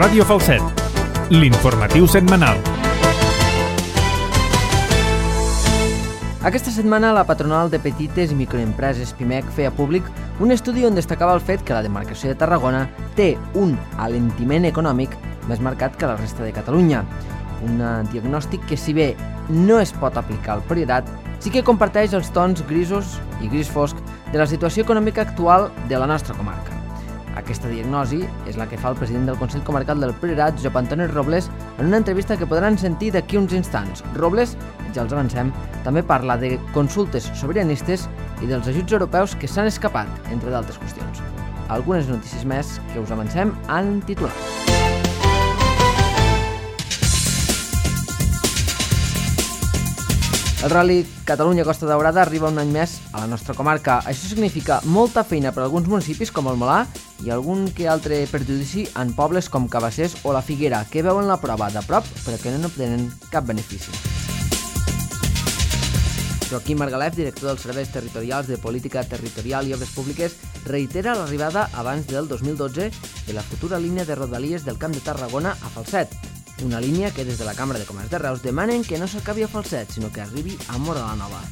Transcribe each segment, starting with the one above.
Ràdio Falset, l'informatiu setmanal. Aquesta setmana la patronal de petites i microempreses PIMEC feia públic un estudi on destacava el fet que la demarcació de Tarragona té un alentiment econòmic més marcat que la resta de Catalunya. Un diagnòstic que, si bé no es pot aplicar al Priorat, sí que comparteix els tons grisos i gris fosc de la situació econòmica actual de la nostra comarca. Aquesta diagnosi és la que fa el president del Consell Comarcal del Priorat, Josep Antoni Robles, en una entrevista que podran sentir d'aquí uns instants. Robles, ja els avancem, també parla de consultes sobiranistes i dels ajuts europeus que s'han escapat, entre d'altres qüestions. Algunes notícies més que us avancem en titular. El Rally Catalunya-Costa Daurada arriba un any més a la nostra comarca. Això significa molta feina per a alguns municipis com el Molà i algun que altre perjudici en pobles com Cabassers o la Figuera, que veuen la prova de prop però que no obtenen cap benefici. Joaquim Margalef, director dels Serveis Territorials de Política Territorial i Obres Públiques, reitera l'arribada abans del 2012 de la futura línia de rodalies del Camp de Tarragona a Falset. Una línia que des de la Cambra de Comerç de Reus demanen que no s'acabi a Falset, sinó que arribi a Móra la Nova.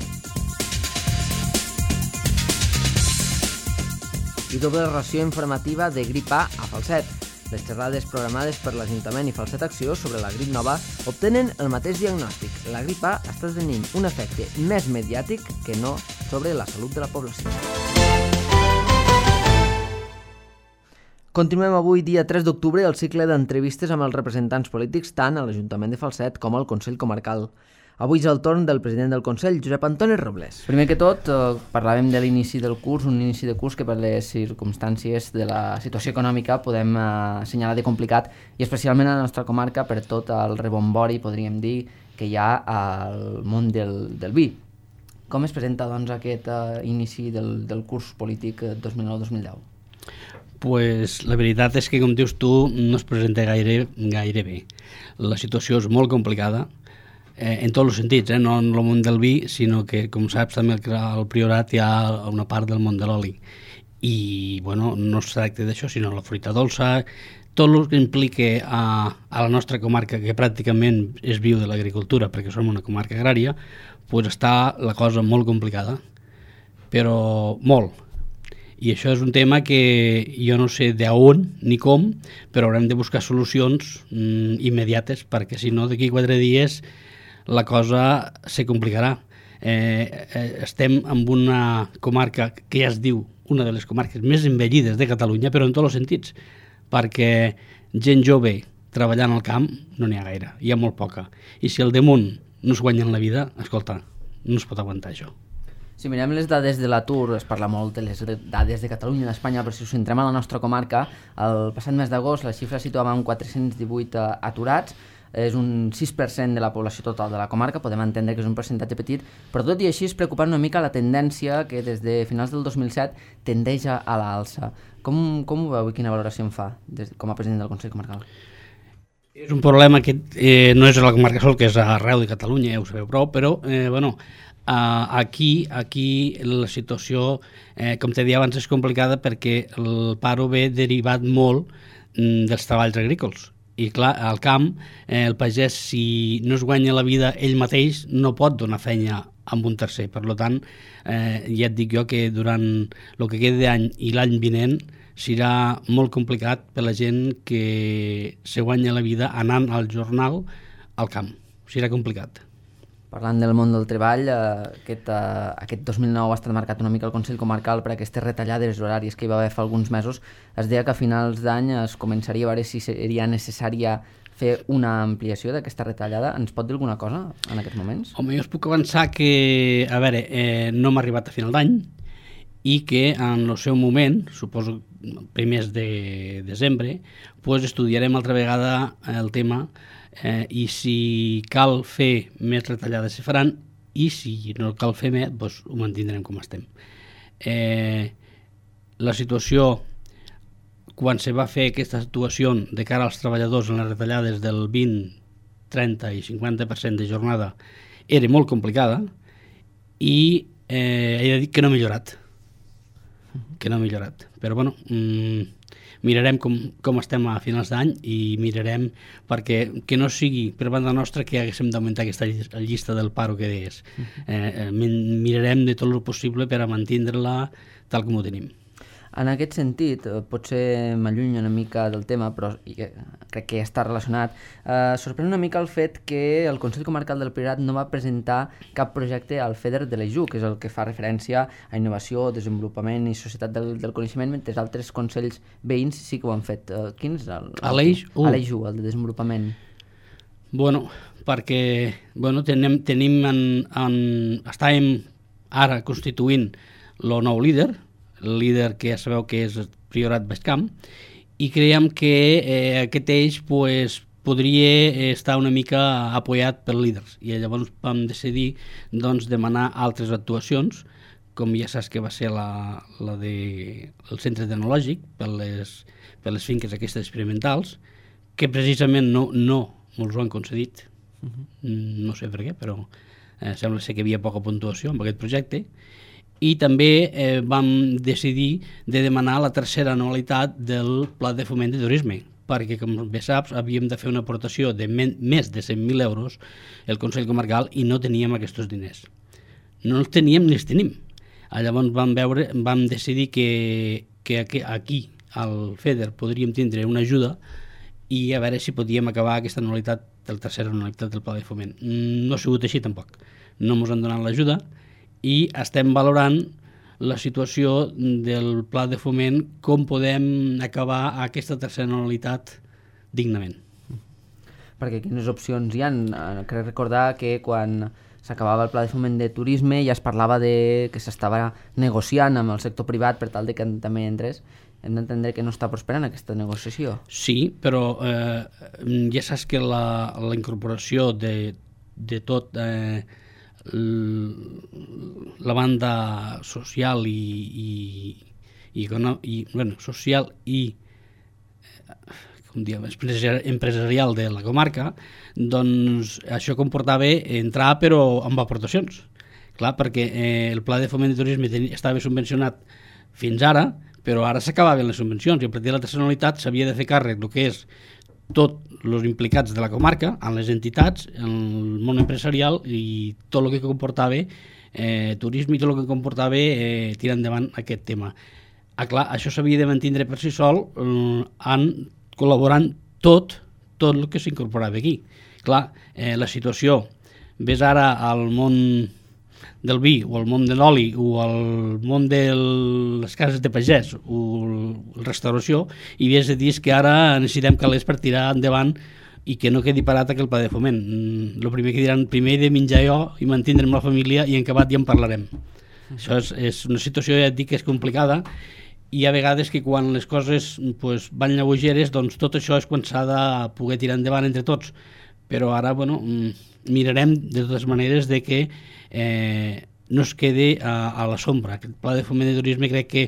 I doble ració informativa de grip A a Falset. Les xerrades programades per l'Ajuntament i Falset Acció sobre la grip nova obtenen el mateix diagnòstic. La grip A està tenint un efecte més mediàtic que no sobre la salut de la població. Continuem avui, dia 3 d'octubre, el cicle d'entrevistes amb els representants polítics tant a l'Ajuntament de Falset com al Consell Comarcal. Avui és el torn del president del Consell, Josep Antoni Robles. Primer que tot, parlàvem de l'inici del curs, un inici de curs que per les circumstàncies de la situació econòmica podem assenyalar de complicat, i especialment a la nostra comarca per tot el rebombori, podríem dir, que hi ha al món del vi. Com es presenta, doncs, aquest inici del curs polític 2009-2010? Pues la veritat és que, com dius tu, no es presenta gaire bé. La situació és molt complicada, en tots els sentits, no en el món del vi, sinó que, com saps, també al Priorat hi ha una part del món de l'oli. I, bueno, no es tracta d'això, sinó la fruita dolça, tot el que implica a la nostra comarca, que pràcticament es viu de l'agricultura, perquè som una comarca agrària, pues està la cosa molt complicada, però molt. I això és un tema que jo no sé d'on ni com, però haurem de buscar solucions immediates, perquè si no, d'aquí 4 dies la cosa se complicarà. Estem en una comarca que ja es diu una de les comarques més envellides de Catalunya, però en tots els sentits, perquè gent jove treballant al camp no n'hi ha gaire, hi ha molt poca. I si al damunt no es guanyen la vida, escolta, no es pot aguantar això. Si mirem les dades de l'atur, es parla molt de les dades de Catalunya i d'Espanya, però si us centrem a la nostra comarca, el passat mes d'agost la xifra situava en 418 aturats, és un 6% de la població total de la comarca, podem entendre que és un percentatge petit, però tot i així és preocupant una mica la tendència que des de finals del 2007 tendeix a l'alça. Com ho veu i quina valoració en fa com a president del Consell Comarcal? És un problema que no és a la comarca sol, que és arreu de Catalunya, ja ho sabeu prou, però aquí la situació, com t'he dit abans, és complicada perquè el paro ve derivat molt dels treballs agrícoles. I clar, al camp, el pagès, si no es guanya la vida ell mateix, no pot donar feina amb un tercer. Per tant, ja et dic jo que durant el que queda d'any i l'any vinent serà molt complicat per la gent que se guanya la vida anant al jornal al camp. Serà complicat. Parlant del món del treball, aquest 2009 ha estat marcat una mica el Consell Comarcal per aquestes retallades horàries que hi va haver fa alguns mesos. Es deia que a finals d'any es començaria a veure si seria necessària fer una ampliació d'aquesta retallada. Ens pot dir alguna cosa en aquests moments? Home, jo us puc avançar que, no hem arribat a final d'any i que en el seu moment, suposo primers de desembre, pues estudiarem altra vegada el tema i si cal fer més retallades se faran i si no cal fer més, doncs ho mantindrem com estem. La situació, quan se va fer aquesta actuació de cara als treballadors en les retallades del 20, 30 i 50% de jornada, era molt complicada i he de dir que no ha millorat. Però bueno, Mirarem com estem a finals d'any i mirarem perquè que no sigui per banda nostra que haguéssim d'augmentar aquesta llista del paro que deies. Mirarem de tot el possible per a mantindre-la tal com ho tenim. En aquest sentit, potser m'allunyo una mica del tema, però crec que està relacionat. Sorprèn una mica el fet que el Consell Comarcal del Priorat no va presentar cap projecte al FEDER de l'EJU, que és el que fa referència a innovació, desenvolupament i societat del coneixement, mentre altres consells veïns sí que ho han fet. Quins? A l'EJU? A l'EJU, el de desenvolupament. Bueno, perquè estàvem ara constituint el nou líder, el líder que ja sabeu que és el Priorat Baix Camp, i creiem que aquest eix podria estar una mica apoyat per líders. I llavors vam decidir demanar altres actuacions, com ja saps que va ser la del centre tecnològic per les finques aquestes experimentals, que precisament no ens ho han concedit. No sé per què, però sembla ser que hi havia poca puntuació amb aquest projecte. I també vam decidir de demanar la tercera anualitat del Pla de Foment de Turisme, perquè, com bé saps, havíem de fer una aportació de més de 100.000 euros el Consell Comarcal i no teníem aquests diners. No els teníem ni els tenim. Llavors vam decidir que aquí, al FEDER, podríem tindre una ajuda i a veure si podíem acabar aquesta anualitat, la tercera anualitat del Pla de Foment. No ha sigut així tampoc. No ens han donat l'ajuda i estem valorant la situació del Pla de Foment, com podem acabar aquesta tercera anualitat dignament. Perquè quines opcions hi ha? Crec recordar que quan s'acabava el Pla de Foment de Turisme ja es parlava que s'estava negociant amb el sector privat per tal de que també entrés. Hem d'entendre que no està prosperant aquesta negociació. Sí, però ja saps que la incorporació de tot la banda social social i empresarial de la comarca, doncs això comportava entrar però amb aportacions. Clar, perquè el Pla de Foment de Turisme estava subvencionat fins ara, però ara s'acabaven les subvencions i a partir de la tercera anualitat s'havia de fer càrrec el que és tots els implicats de la comarca, en les entitats, en el món empresarial i tot el que comportava turisme i tot el que comportava tirar endavant aquest tema. Clar, això s'havia de mantindre per si sol col·laborant tot el que s'incorporava aquí. Clar, la situació, ves ara al món del vi o al món de l'oli o al món de les cases de pagès o la restauració i ves a dir que ara necessitem calés per tirar endavant i que no quedi parat aquell Pla de Foment. El primer que diran, primer he de menjar jo i mantindre'm la família i en acabat ja en parlarem. Això és una situació, ja et dic, que és complicada i hi ha vegades que quan les coses van lleugeres, doncs tot això és quan s'ha de poder tirar endavant entre tots. Però ara, mirarem de totes maneres de que no es quedi a la sombra. Aquest Pla de Foment de Turisme crec que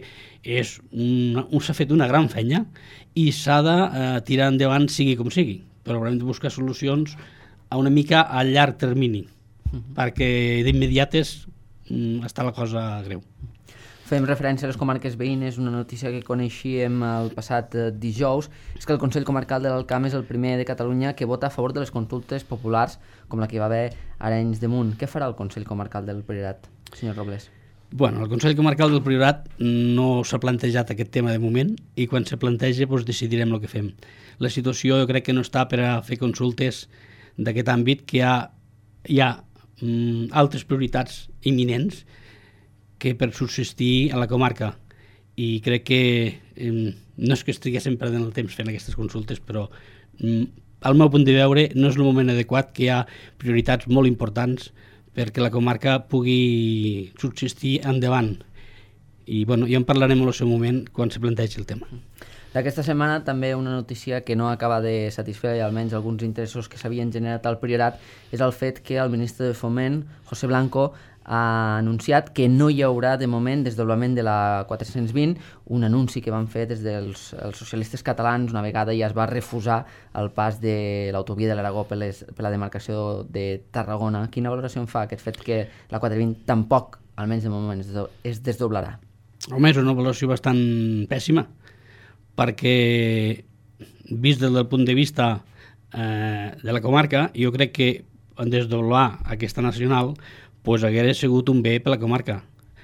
s'ha fet una gran feina i s'ha de tirar endavant sigui com sigui, però haurem de buscar solucions a una mica a llarg termini, perquè d'immediates està la cosa greu. Fem referència a les comarques veïnes. Una notícia que coneixíem el passat dijous és que el Consell Comarcal de l'Alt Camp és el primer de Catalunya que vota a favor de les consultes populars com la que hi va haver a Arenys de Munt. Què farà el Consell Comarcal del Priorat, senyor Robles? El Consell Comarcal del Priorat no s'ha plantejat aquest tema de moment i quan se planteja decidirem el que fem. La situació jo crec que no està per a fer consultes d'aquest àmbit, que hi ha altres prioritats imminents que per subsistir a la comarca i crec que no és que estiguéssim perdent el temps fent aquestes consultes, però al meu punt de veure no és el moment adequat, que hi ha prioritats molt importants perquè la comarca pugui subsistir endavant i ja en parlarem en el seu moment quan se plantegi el tema. D'aquesta setmana també una notícia que no acaba de satisfer almenys alguns interessos que s'havien generat al Priorat és el fet que el ministre de Foment, José Blanco, ha anunciat que no hi haurà de moment desdoblament de la 420, un anunci que van fer des dels socialistes catalans una vegada ja es va refusar el pas de l'autovia de l'Aragó per la demarcació de Tarragona. Quina valoració en fa aquest fet que la 420 tampoc, almenys de moment, es desdoblarà? Home, és una valoració bastant pèssima, perquè, vist des del punt de vista de la comarca, jo crec que en desdoblar aquesta nacional hauria sigut un bé per la comarca,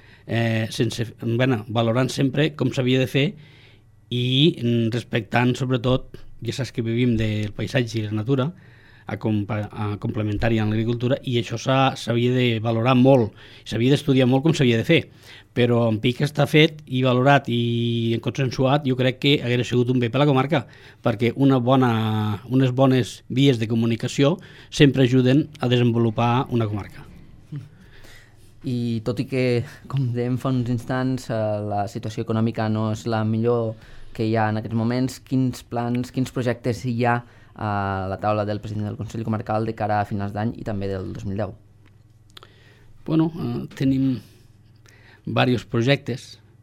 valorant sempre com s'havia de fer i respectant sobretot, ja saps que vivim del paisatge i la natura, a complementari en l'agricultura, i això s'havia de valorar molt, s'havia d'estudiar molt com s'havia de fer, però en pic està fet i valorat i consensuat, jo crec que hauria sigut un bé per la comarca, perquè unes bones vies de comunicació sempre ajuden a desenvolupar una comarca. I tot i que, com dèiem fa uns instants, la situació econòmica no és la millor que hi ha en aquests moments, quins plans, quins projectes hi ha a la taula del president del Consell Comarcal de cara a finals d'any i també del 2010? Tenim diversos projectes.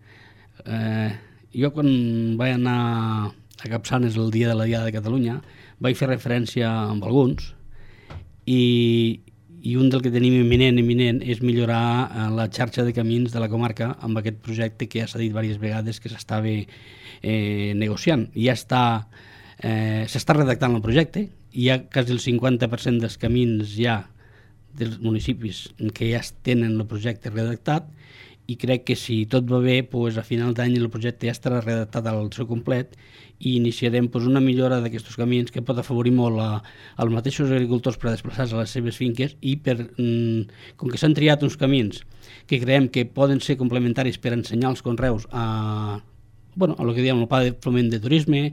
Jo quan vaig anar a Capçanes el dia de la Diada de Catalunya vaig fer referència amb alguns i un del que tenim imminent és millorar la xarxa de camins de la comarca amb aquest projecte que ja s'ha dit diverses vegades que s'estava negociant. Ja s'està redactant el projecte, hi ha quasi el 50% dels camins ja dels municipis que ja tenen el projecte redactat, i crec que si tot va bé, a final d'any el projecte ja estarà redactat al seu complet i iniciarem una millora d'aquests camins que pot afavorir molt als mateixos agricultors per a desplaçar-se a les seves finques i com que s'han triat uns camins que creiem que poden ser complementaris per ensenyar els conreus a el que diem el pla de foment de turisme,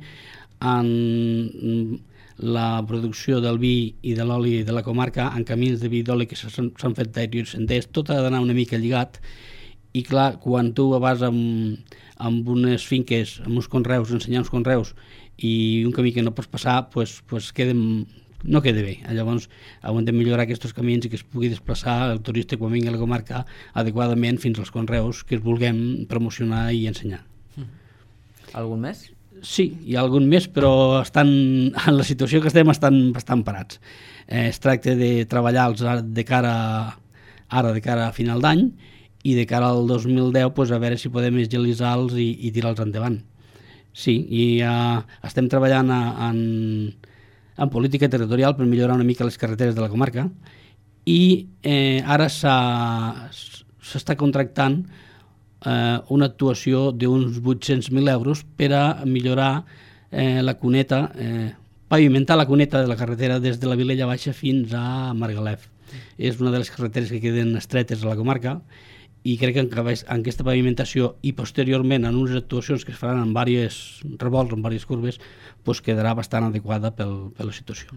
en la producció del vi i de l'oli de la comarca, en camins de vi i d'oli que s'han fet d'aigües senders, tot ha d'anar una mica lligat. I clar, quan tu vas amb unes finques, amb uns conreus, ensenyar uns conreus i un camí que no pots passar, no queda bé. Llavors, hem de millorar aquests camins i que es pugui desplaçar el turista quan vingui a la comarca adequadament fins als conreus que es vulguem promocionar i ensenyar. Algun més? Sí, hi ha algun més, però en la situació que estem estan bastant parats. Es tracta de treballar de cara a final d'any i de cara al 2010 a veure si podem agilitzar-los i tirar-los endavant. Sí, i estem treballant en política territorial per millorar una mica les carreteres de la comarca i ara s'està contractant una actuació d'uns 800.000 euros per a millorar la cuneta, pavimentar la cuneta de la carretera des de la Vilella Baixa fins a Margalef. És una de les carreteres que queden estretes a la comarca i crec que en aquesta pavimentació i posteriorment en unes actuacions que es faran en diversos revolts, en diverses curves, quedarà bastant adequada per la situació.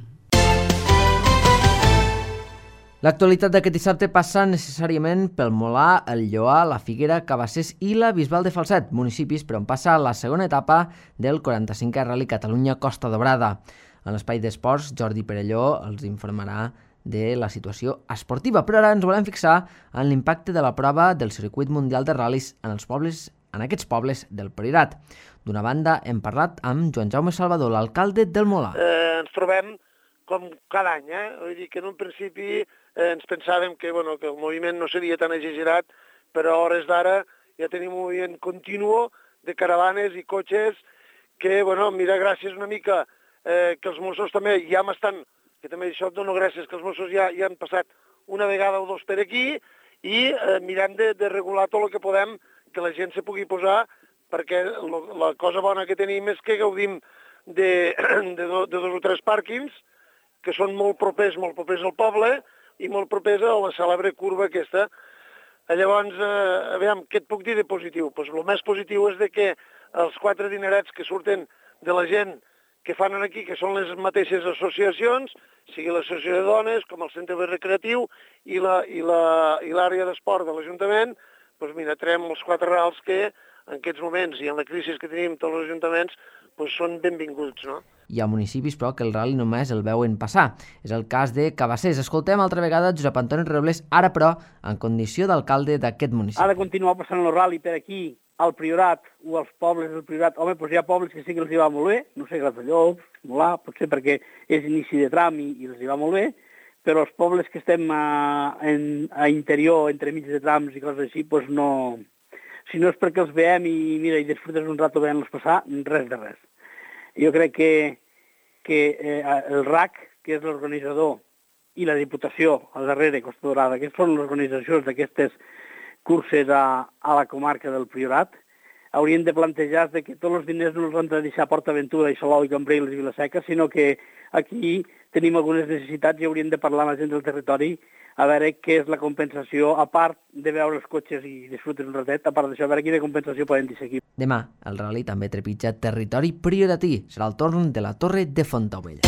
L'actualitat d'aquest dissabte passa necessàriament pel Molar, el Lloar, la Figuera, Cabassers i la Bisbal de Falset, municipis per on passa la segona etapa del 45è Rally Catalunya Costa Daurada. En l'espai d'esports, Jordi Perelló els informarà de la situació esportiva, però ara ens volem fixar en l'impacte de la prova del circuit mundial de ral·lis en aquests pobles del Priorat. D'una banda, hem parlat amb Joan Jaume Salvador, l'alcalde del Molar. Ens trobem com cada any, vull dir que en un principi ens pensàvem que el moviment no seria tan exagerat, però a hores d'ara ja tenim un moviment continu de caravanes i cotxes que, mira, gràcies una mica que els Mossos també ja m'estan, que també això et dono gràcies, que els Mossos ja han passat una vegada o dos per aquí i mirem de regular tot el que podem que la gent se pugui posar, perquè la cosa bona que tenim és que gaudim de 2 o 3 pàrquings que són molt propers al poble i molt propers a la cèlebre curva aquesta. Llavors, aviam, què et puc dir de positiu? El més positiu és que els 4 dinerets que surten de la gent que fan aquí, que són les mateixes associacions, sigui l'associació de dones, com el centre recreatiu i l'àrea d'esport de l'Ajuntament, mira, traiem els 4 rals que en aquests moments i en la crisi que tenim tots els ajuntaments són benvinguts, no? Hi ha municipis, però, que el ral·li només el veuen passar. És el cas de Cabassers. Escoltem altra vegada Josep Antoni Robles, ara, però, en condició d'alcalde d'aquest municipi. Ha de continuar passant el ral·li per aquí, al Priorat o als pobles del Priorat. Home, hi ha pobles que sí que els hi va molt bé, no sé, Gratallops, Molar, potser perquè és inici de tram i els hi va molt bé, però els pobles que estem a interior, entre mig de trams i coses així, si no és perquè els veiem i mira, i disfrutes un rato veient-los passar, res de res. Jo crec que el RAC, que és l'organitzador, i la Diputació, al darrere, Costa Dorada, que són les organitzacions d'aquestes curses a la comarca del Priorat, haurien de plantejar que tots els diners no els han de deixar a Port Aventura i Salou i Cambrils i Vilaseca, sinó que aquí tenim algunes necessitats i hauríem de parlar amb la gent del territori a veure què és la compensació, a part de veure els cotxes i disfrutes un ratet, a part d'això, a veure quina compensació poden deixar aquí. Demà, el rally també trepitja territori prioratí. Serà el torn de la Torre de Fontaubella.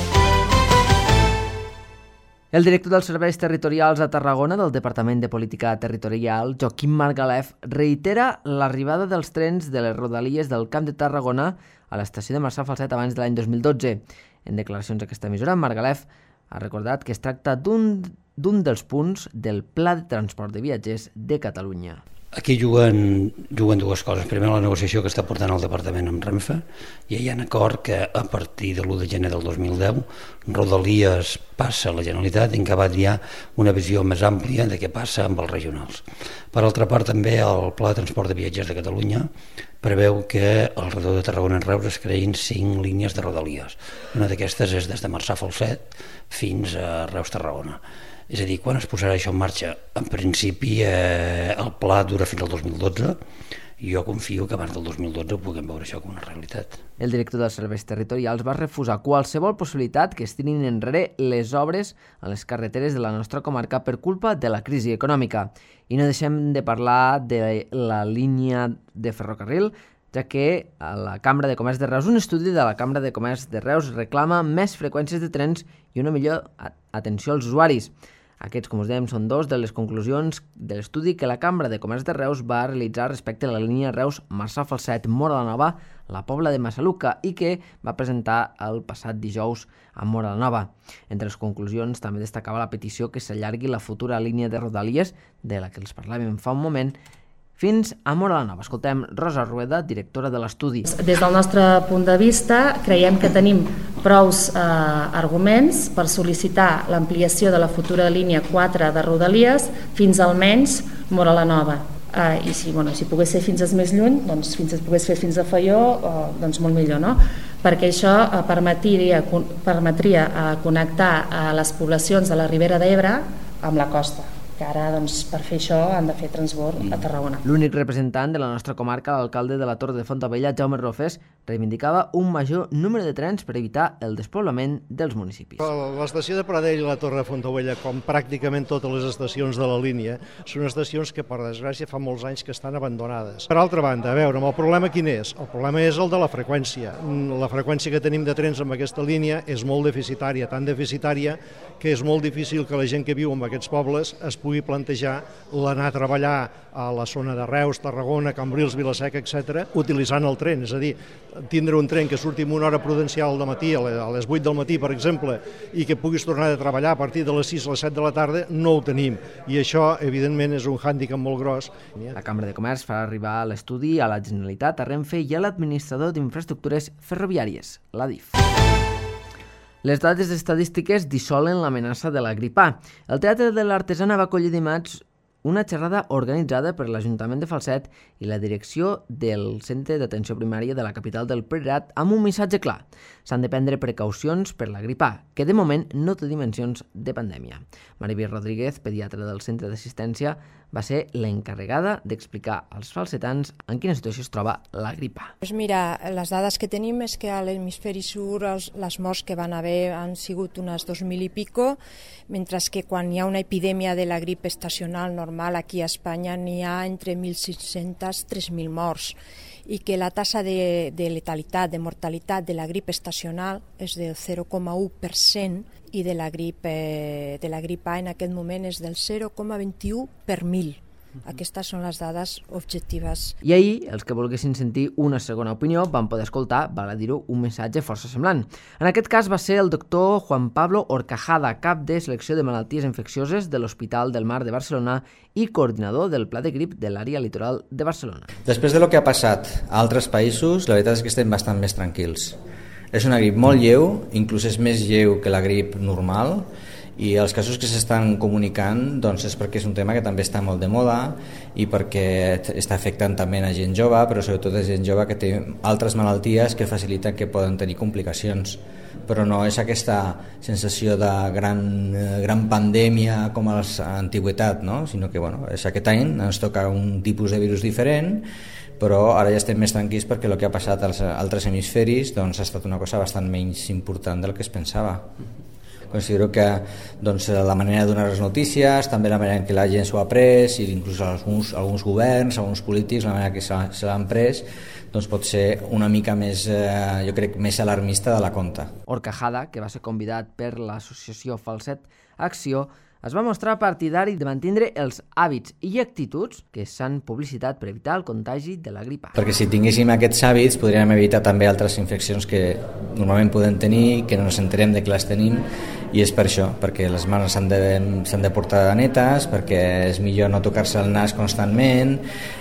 El director dels Serveis Territorials a Tarragona del Departament de Política Territorial, Joaquim Margalef, reitera l'arribada dels trens de les rodalies del Camp de Tarragona a l'estació de Marçà Falset abans de l'any 2012. En declaracions a aquesta emissora, Margalef ha recordat que es tracta d'un dels punts del Pla de Transport de Viatgers de Catalunya. Aquí juguen dues coses. Primer, la negociació que està portant el Departament amb Renfe. Ja hi ha un acord que a partir de l'1 de gener del 2010 Rodalies passa a la Generalitat i en acabat hi ha una visió més àmplia de què passa amb els regionals. Per altra part, també el Pla de Transport de Viatgers de Catalunya preveu que al redor de Tarragona en Reus es creïn 5 línies de Rodalies. Una d'aquestes és des de Marçà Falset fins a Reus-Tarragona. És a dir, quan es posarà això en marxa? En principi, el pla dura fins al 2012 i jo confio que abans del 2012 puguem veure això com una realitat. El director dels Serveis Territorials va refusar qualsevol possibilitat que es tirin enrere les obres a les carreteres de la nostra comarca per culpa de la crisi econòmica. I no deixem de parlar de la línia de ferrocarril, ja que a la Cambra de Comerç de Reus, un estudi de la Cambra de Comerç de Reus reclama més freqüències de trens i una millor atenció als usuaris. Aquests, com us dèiem, són dos de les conclusions de l'estudi que la Cambra de Comerç de Reus va realitzar respecte a la línia Reus-Marçà-Falset-Móra la Nova, la Pobla de Massaluca, i que va presentar el passat dijous a Móra la Nova. Entre les conclusions també destacava la petició que s'allargui la futura línia de Rodalies, de la que els parlàvem fa un moment, fins a Móra la Nova. Escoltem Rosa Rueda, directora de l'estudi. Des del nostre punt de vista, creiem que tenim prous arguments per sol·licitar l'ampliació de la futura línia 4 de Rodalies fins almenys Móra la Nova. I si pogués ser fins més lluny, doncs si pogués fer fins a Faió, doncs molt millor, no? Perquè això permetria connectar les poblacions de la Ribera d'Ebre amb la costa, que ara per fer això han de fer transbord a Tarragona. L'únic representant de la nostra comarca, l'alcalde de la Torre de Fontaubella, Jaume Rofes, reivindicava un major número de trens per evitar el despoblament dels municipis. L'estació de Pradell i la Torre de Fontaubella, com pràcticament totes les estacions de la línia, són estacions que, per desgràcia, fa molts anys que estan abandonades. Per altra banda, a veure, el problema quin és? El problema és el de la freqüència. La freqüència que tenim de trens amb aquesta línia és molt deficitària, tan deficitària que és molt difícil que la gent que viu en aquests pobles es pugui plantejar l'anar a treballar a la zona de Reus, Tarragona, Cambrils, Vilaseca, etc., utilitzant el tren. És a dir, tindre un tren que surti en una hora prudencial de matí, a les 8 del matí, per exemple, i que puguis tornar a treballar a partir de les 6 a les 7 de la tarda, no ho tenim. I això, evidentment, és un hàndicap molt gros. La Cambra de Comerç farà arribar l'estudi a la Generalitat, a Renfe i a l'Administrador d'Infraestructures Ferroviàries, l'ADIF. Les dades estadístiques dissolen l'amenaça de la grip A. El Teatre de l'Artesana va acollir dimarts una xerrada organitzada per l'Ajuntament de Falset i la direcció del Centre d'Atenció Primària de la capital del Priorat amb un missatge clar. S'han de prendre precaucions per la grip A, que de moment no té dimensions de pandèmia. Maribel Rodríguez, pediatra del Centre d'Assistència, va ser l'encarregada d'explicar als falsetans en quina situació es troba la grip A. Mira, les dades que tenim és que a l'hemisferi sud les morts que van haver han sigut unes 2.000 i pico, mentre que quan hi ha una epidèmia de la grip estacional normal aquí a Espanya n'hi ha entre 1.600 i 3.000 morts, i que la tassa de letalitat, de mortalitat de la grip estacional és del 0,1% i de la grip A en aquest moment és del 0,21 per 1.000. Aquestes són les dades objectives. I ahir, els que volguessin sentir una segona opinió van poder escoltar, val a dir-ho, un missatge força semblant. En aquest cas va ser el doctor Juan Pablo Horcajada, cap de selecció de malalties infeccioses de l'Hospital del Mar de Barcelona i coordinador del Pla de Grip de l'àrea litoral de Barcelona. Després de lo que ha passat a altres països, la veritat és que estem bastant més tranquils. És una grip molt lleu, inclús és més lleu que la grip normal, I els casos que s'estan comunicant doncs és perquè és un tema que també està molt de moda i perquè està afectant també a gent jove, però sobretot a gent jove que té altres malalties que faciliten que poden tenir complicacions. Però no és aquesta sensació de gran pandèmia com a l'antiguitat, no? Sinó que és aquest any ens toca un tipus de virus diferent, però ara ja estem més tranquils perquè el que ha passat als altres hemisferis ha estat una cosa bastant menys important del que es pensava. Considero que la manera de donar les notícies, també la manera en què la gent s'ho ha pres, i inclús alguns governs, alguns polítics, la manera que se l'han pres, pot ser una mica més, jo crec, més alarmista de la compte. Horcajada, que va ser convidat per l'associació Falset Acció, es va mostrar partidari de mantenir els hàbits i actituds que s'han publicitat per evitar el contagi de la grip A. Perquè si tinguéssim aquests hàbits podríem evitar també altres infeccions que normalment podem tenir, que no ens enterem de que les tenim, i és per això, perquè les mans s'han de portar netes, perquè és millor no tocar-se el nas constantment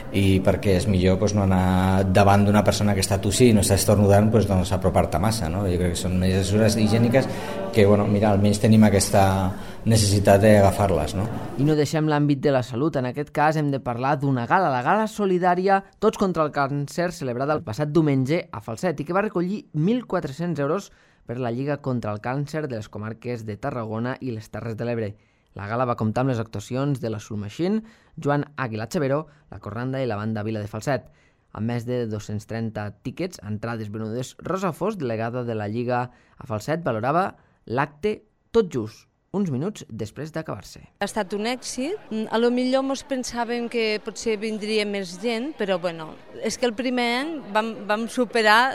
i perquè és millor no anar davant d'una persona que està tossint o està estornudant, apropar-te massa, no? Jo crec que són mesures higièniques que, almenys tenim aquesta necessitat d'agafar-les, no? I no deixem l'àmbit de la salut. En aquest cas hem de parlar d'una gala, la gala solidària Tots contra el càncer, celebrada el passat diumenge a Falset i que va recollir 1.400 euros per la Lliga contra el Càncer de les comarques de Tarragona i les Terres de l'Ebre. La gala va comptar amb les actuacions de la Soul Machine, Joan Aguilar Xavero, la Corranda i la banda Vila de Falset. Amb més de 230 tíquets, entrades venudes, Rosa Fos, delegada de la Lliga a Falset, valorava l'acte tot just uns minuts després d'acabar-se. Ha estat un èxit. A lo millor ens pensàvem que potser vindria més gent, però és que el primer any vam superar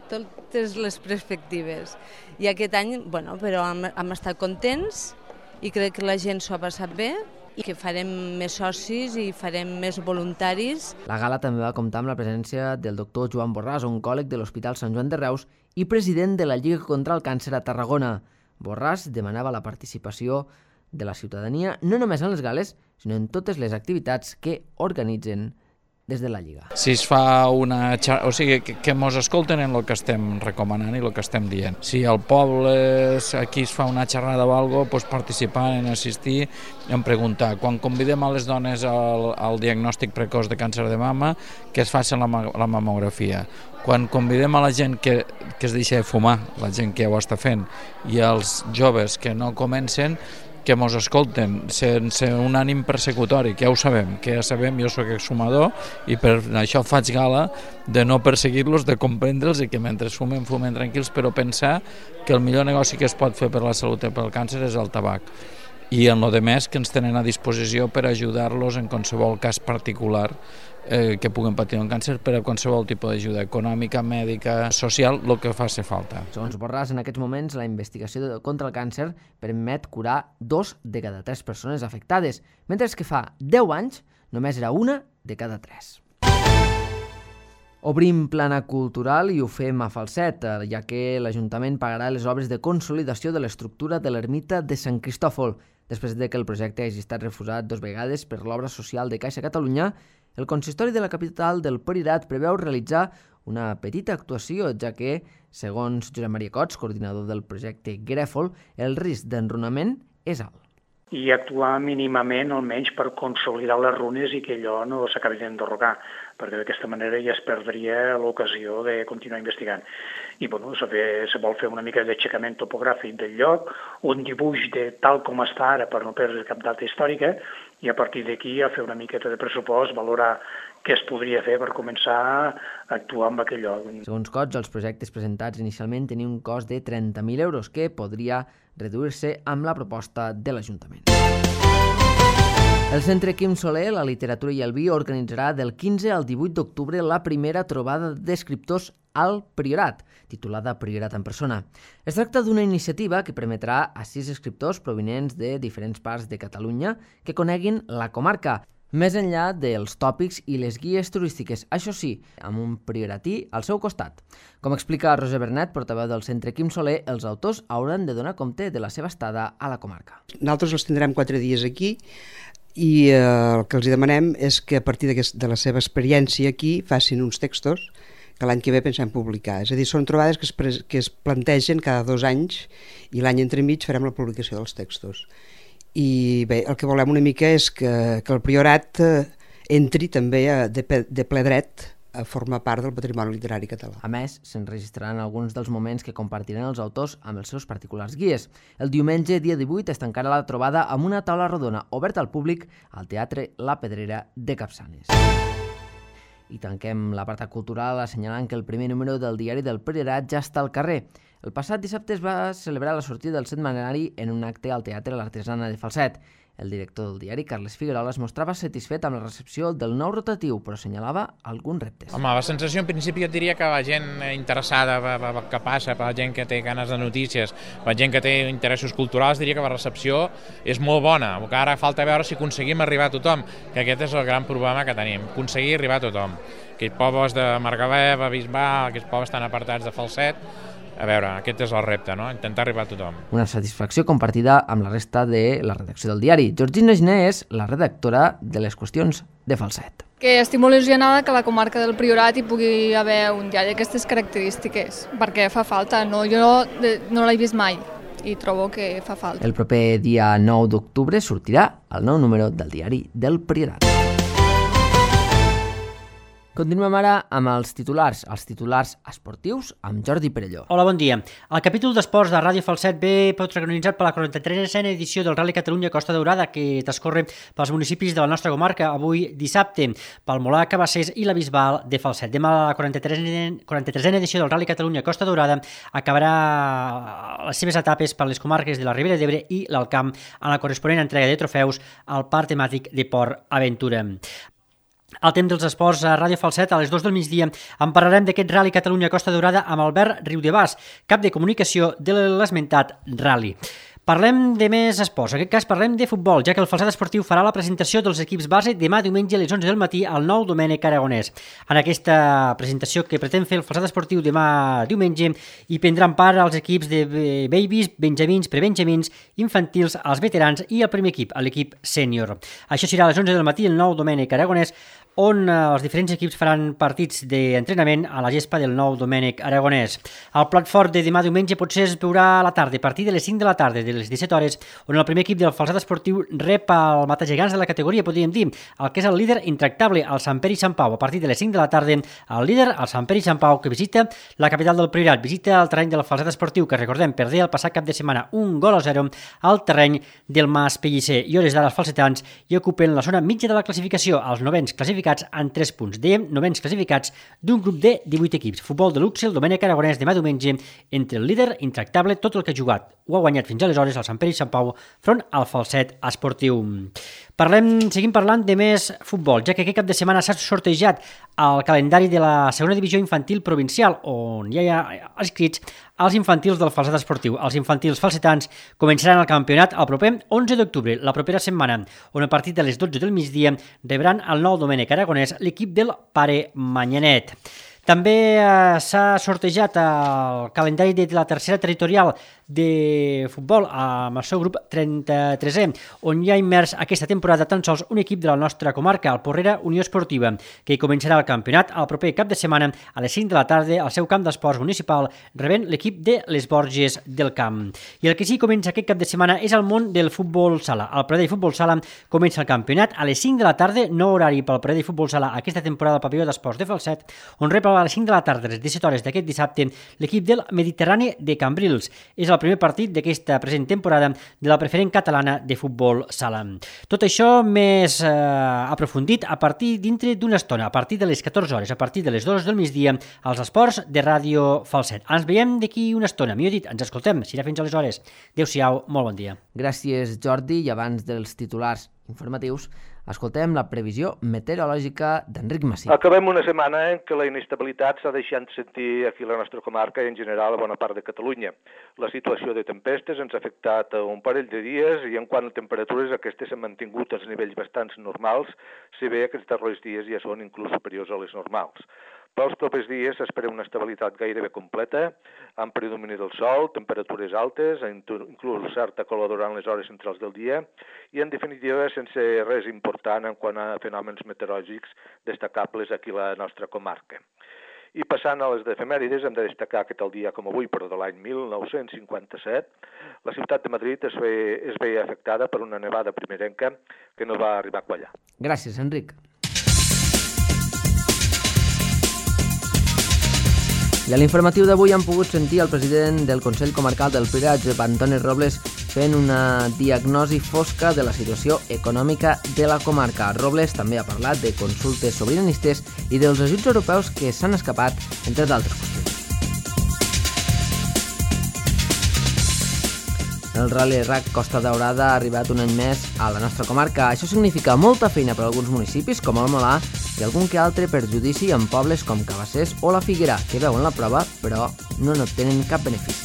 totes les perspectives. I aquest any, però hem estat contents i crec que la gent s'ho ha passat bé i que farem més socis i farem més voluntaris. La gala també va comptar amb la presència del doctor Joan Borràs, oncòleg de l'Hospital Sant Joan de Reus i president de la Lliga contra el Càncer a Tarragona. Borràs demanava la participació de la ciutadania no només en les gales, sinó en totes les activitats que organitzen des de la Lliga. Si es fa una xarxa, o sigui, que mos escolten en el que estem recomanant i el que estem dient. Si al poble aquí es fa una xerrada o alguna cosa, participar, en assistir, en preguntar. Quan convidem a les dones al diagnòstic precoç de càncer de mama, que es faci la mamografia. Quan convidem a la gent que es deixa de fumar, la gent que ja ho està fent, i als joves que no comencen, que mos escolten sense un ànim persecutori, que ja ho sabem, jo soc exhumador i per això faig gala de no perseguir-los, de comprendre'ls i que mentre fumen tranquils, però pensar que el millor negoci que es pot fer per la salut i pel càncer és el tabac. I en lo de més que ens tenen a disposició per ajudar-los en qualsevol cas particular que puguen patir un càncer, per a qualsevol tipus d'ajuda econòmica, mèdica, social, el que faci falta. Segons Borràs, en aquests moments la investigació contra el càncer permet curar 2 de cada 3 persones afectades, mentre que fa 10 anys només era 1 de cada 3. Obrim plana cultural i ho fem a Falset, ja que l'Ajuntament pagarà les obres de consolidació de l'estructura de l'ermita de Sant Cristòfol. Després de que el projecte hagi estat refusat 2 vegades per l'obra social de Caixa Catalunya, el consistori de la capital del Priorat preveu realitzar una petita actuació, ja que, segons Josep Maria Cots, coordinador del projecte Grèfol, el risc d'enrunament és alt. I actuar mínimament, almenys, per consolidar les runes i que allò no s'acabi d'enderrocar, perquè d'aquesta manera ja es perdria l'ocasió de continuar investigant. I se vol fer una mica d'aixecament topogràfic del lloc, un dibuix de tal com està ara per no perdre cap data històrica, i a partir d'aquí a fer una miqueta de pressupost, valorar què es podria fer per començar a actuar en aquell lloc. Segons Cots, els projectes presentats inicialment tenien un cost de 30.000 euros, que podria reduir-se amb la proposta de l'Ajuntament. El Centre Quim Soler, la literatura i el vi organitzarà del 15 al 18 d'octubre la primera trobada d'escriptors al Priorat, titulada Priorat en persona. Es tracta d'una iniciativa que permetrà a 6 escriptors provinents de diferents parts de Catalunya que coneguin la comarca, més enllà dels tòpics i les guies turístiques, això sí, amb un prioratí al seu costat. Com explica Roser Bernet, portaveu del Centre Quim Soler, els autors hauran de donar compte de la seva estada a la comarca. Nosaltres els tindrem 4 dies aquí i el que els demanem és que a partir de la seva experiència aquí facin uns textos que l'any que ve pensem publicar. És a dir, són trobades que es plantegen cada 2 anys i l'any entremig farem la publicació dels textos. I bé, el que volem una mica és que el Priorat entri també de ple dret a formar part del patrimoni literari català. A més, s'enregistraran alguns dels moments que compartiran els autors amb els seus particulars guies. El diumenge, dia 18, es tancarà la trobada amb una taula rodona oberta al públic al Teatre La Pedrera de Capçanes. I tanquem l'apartat cultural assenyalant que el primer número del diari del Priorat ja està al carrer. El passat dissabte es va celebrar la sortida del setmanari en un acte al Teatre L'Artesana de Falset. El director del diari, Carles Figuerola, es mostrava satisfet amb la recepció del nou rotatiu, però assenyalava alguns reptes. Home, la sensació en principi jo diria que la gent interessada pel que passa, per la gent que té ganes de notícies, per la gent que té interessos culturals, diria que la recepció és molt bona. El que ara falta veure si aconseguim arribar a tothom, que aquest és el gran problema que tenim, aconseguir arribar a tothom. Aquells pobles de Margalef, Bisbal, aquells pobles tan apartats de Falset, a veure, aquest és el repte, no? Intentar arribar a tothom. Una satisfacció compartida amb la resta de la redacció del diari. Georgina Giné és la redactora de les qüestions de Falset. Que estic molt il·lusionada que a la comarca del Priorat hi pugui haver un diari d'aquestes característiques, perquè fa falta, no? Jo no l'he vist mai i trobo que fa falta. El proper dia 9 d'octubre sortirà el nou número del diari del Priorat. Continuem ara amb els titulars esportius amb Jordi Perelló. Hola, bon dia. El capítol d'esports de Ràdio Falset ve protagonitzat per la 43a edició del Rally Catalunya Costa Daurada, que transcorre pels municipis de la nostra comarca avui dissabte, pel Molar, Cabassers i la Bisbal de Falset. Demà la 43a edició del Rally Catalunya Costa Daurada acabarà les seves etapes per les comarques de la Ribera d'Ebre i l'Alt Camp en la corresponent entrega de trofeus al Parc Temàtic de Port Aventura. Al temps dels esports a Ràdio Falset, a les 2 del migdia, en parlarem d'aquest Rally Catalunya Costa Daurada amb Albert Riudebàs, cap de comunicació de l'esmentat Rally. Parlem de més esports, en aquest cas parlem de futbol, ja que el Falset Esportiu farà la presentació dels equips base demà diumenge a les 11 del matí al nou Domènec Aragonès. En aquesta presentació que pretén fer el Falset Esportiu demà diumenge hi prendran part els equips de babies, benjamins, prebenjamins, infantils, els veterans i el primer equip, l'equip sènior. Això serà a les 11 del matí al nou Domènec Aragonès, on els diferents equips faran partits d'entrenament a la gespa del nou Domènec Aragonès. El plat fort de demà diumenge potser es veurà a la tarda, a partir de les 5 de la tarda, de les 17 hores, on el primer equip del Falset Esportiu rep el matagegants de la categoria, podríem dir, el que és el líder intractable, el Sant Pere i Sant Pau. A partir de les 5 de la tarda, el líder, el Sant Pere i Sant Pau, que visita la capital del Priorat, visita el terreny del Falset Esportiu, que recordem, perdé el passat cap de setmana 1-0 al terreny del Mas Pellicer. I hores d'ara els falsetans hi ocupen la zona mitja de la classificació, els novens classificats en 3 punts. Dèiem novens classificats d'un grup de 18 equips. Futbol de luxe, el Domènec Aragonès demà diumenge entre el líder intractable, tot el que ha jugat ho ha guanyat fins aleshores, el Sant Pere i Sant Pau, front al Falset Esportiu. Seguim parlant de més futbol, ja que aquest cap de setmana s'ha sortejat el calendari de la segona divisió infantil provincial, on hi ha escrits els infantils del Falset Esportiu. Els infantils falsetans començaran el campionat el proper 11 d'octubre, la propera setmana, on a partir de les 12 del migdia rebran el nou Domènec Aragonès l'equip del Pare Manyanet. També s'ha sortejat el calendari de la tercera territorial de futbol amb el seu grup 33è, on hi ha immers aquesta temporada tan sols un equip de la nostra comarca, el Porrera Unió Esportiva, que començarà el campionat el proper cap de setmana a les 5 de la tarda al seu camp d'esports municipal, rebent l'equip de les Borges del Camp. I el que sí comença aquest cap de setmana és el món del futbol sala. El Pradell Futbol Sala comença el campionat a les 5 de la tarda, nou horari pel Pradell Futbol Sala aquesta temporada al pavelló d'esports de Falset, on rep a les 5 de la tarda, a les 17 hores d'aquest dissabte, l'equip del Mediterrani de Cambrils. És el primer partit d'aquesta present temporada de la preferent catalana de futbol sala. Tot això més aprofundit a partir dintre d'una estona, a partir de les 14 hores, a partir de les 2 del migdia, als esports de Ràdio Falset. Ens veiem d'aquí una estona, millor dit, ens escoltem, serà fins aleshores. Adéu-siau, molt bon dia. Gràcies, Jordi, i abans dels titulars informatius, escoltem la previsió meteorològica d'Enric Massí. Acabem una setmana en què la inestabilitat s'ha deixat sentir aquí a la nostra comarca i en general a bona part de Catalunya. La situació de tempestes ens ha afectat un parell de dies i en quant a temperatures aquestes s'han mantingut als nivells bastants normals, si bé aquests darrers dies ja són inclús superiors a les normals. Pels propers dies s'espera una estabilitat gairebé completa, amb predomini del sol, temperatures altes, inclús certa calor durant les hores centrals del dia, i en definitiva sense res important en quant a fenòmens meteorològics destacables aquí a la nostra comarca. I passant a les d'efemèrides, hem de destacar que tal dia com avui, però de l'any 1957, la ciutat de Madrid es veia afectada per una nevada primerenca que no va arribar a quallar. Gràcies, Enric. I a l'informatiu d'avui hem pogut sentir el president del Consell Comarcal del Priorat, Josep Antoni Robles, fent una diagnosi fosca de la situació econòmica de la comarca. Robles també ha parlat de consultes sobiranistes i dels ajuts europeus que s'han escapat, entre d'altres qüestions. El Rally RAC Costa Daurada ha arribat un any més a la nostra comarca. Això significa molta feina per a alguns municipis, com el Molà, i algun que altre perjudici en pobles com Cabassers o la Figuera, que veuen la prova però no n'obtenen cap benefici.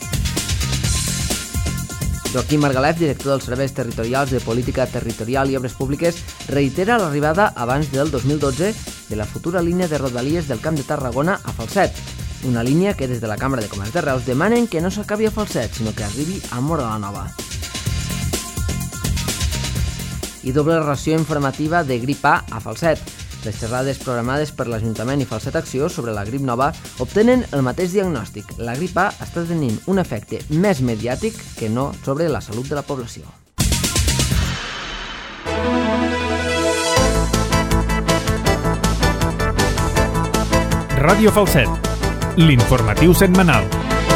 Joaquim Margalef, director dels Serveis Territorials de Política Territorial i Obres Públiques, reitera l'arribada abans del 2012 de la futura línia de Rodalies del Camp de Tarragona a Falset, una línia que des de la Cambra de Comerç de Reus demanen que no s'acabi a Falset, sinó que arribi a Móra la Nova. I doble ració informativa de grip A a Falset. Les xerrades programades per l'Ajuntament i Falset Acció sobre la grip nova obtenen el mateix diagnòstic. La grip A està tenint un efecte més mediàtic que no sobre la salut de la població. Ràdio Falset, l'informatiu setmanal.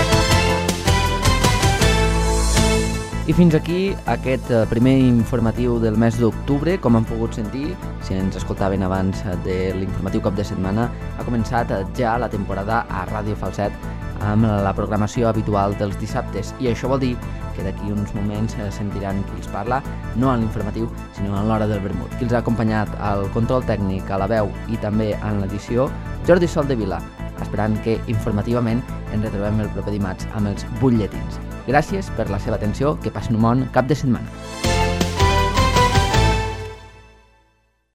I fins aquí aquest primer informatiu del mes d'octubre. Com han pogut sentir, si ens escoltaven abans de l'informatiu cap de setmana, ha començat ja la temporada a Ràdio Falset amb la programació habitual dels dissabtes. I això vol dir que d'aquí uns moments sentiran qui els parla, no en l'informatiu, sinó en l'hora del vermut. Qui els ha acompanyat al control tècnic, a la veu i també en l'edició, Jordi Soldevila, esperant que informativament ens retrobem el proper dimarts amb els butlletins. Gràcies per la seva atenció, que passin un bon cap de setmana.